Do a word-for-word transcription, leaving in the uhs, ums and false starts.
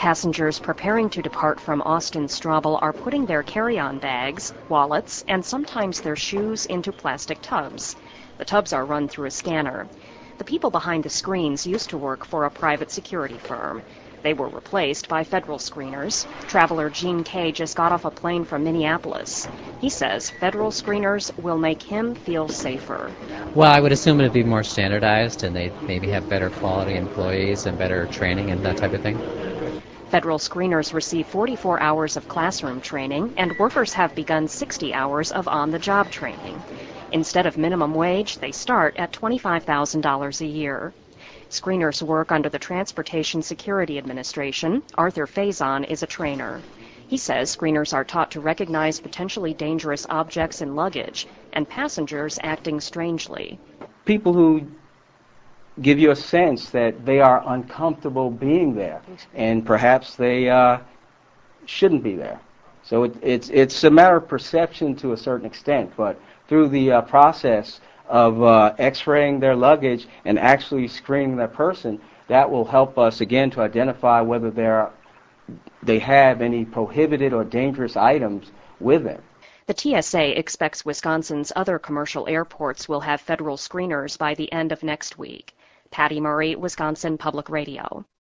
Passengers preparing to depart from Austin-Straubel are putting their carry-on bags, wallets, and sometimes their shoes into plastic tubs. The tubs are run through a scanner. The people behind the screens used to work for a private security firm. They were replaced by federal screeners. Traveler Gene Kay just got off a plane from Minneapolis. He says federal screeners will make him feel safer. Well, I would assume it would be more standardized and they'd maybe have better quality employees and better training and that type of thing. Federal screeners receive forty-four hours of classroom training, and workers have begun sixty hours of on-the-job training. Instead of minimum wage, they start at twenty-five thousand dollars a year. Screeners work under the Transportation Security Administration. Arthur Faison is a trainer. He says screeners are taught to recognize potentially dangerous objects in luggage and passengers acting strangely. People who give you a sense that they are uncomfortable being there, and perhaps they uh, shouldn't be there. So it, it's it's a matter of perception to a certain extent, but through the uh, process of uh, x-raying their luggage and actually screening that person, that will help us again to identify whether they're, they have any prohibited or dangerous items with them. The T S A expects Wisconsin's other commercial airports will have federal screeners by the end of next week. Patty Murray, Wisconsin Public Radio.